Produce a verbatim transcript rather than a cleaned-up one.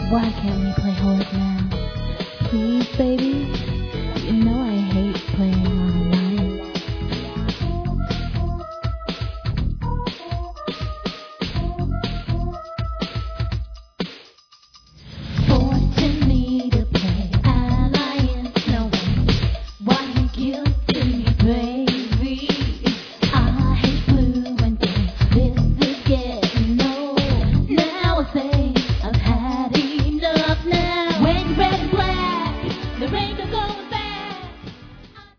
Why can't we play hold now? Please, baby,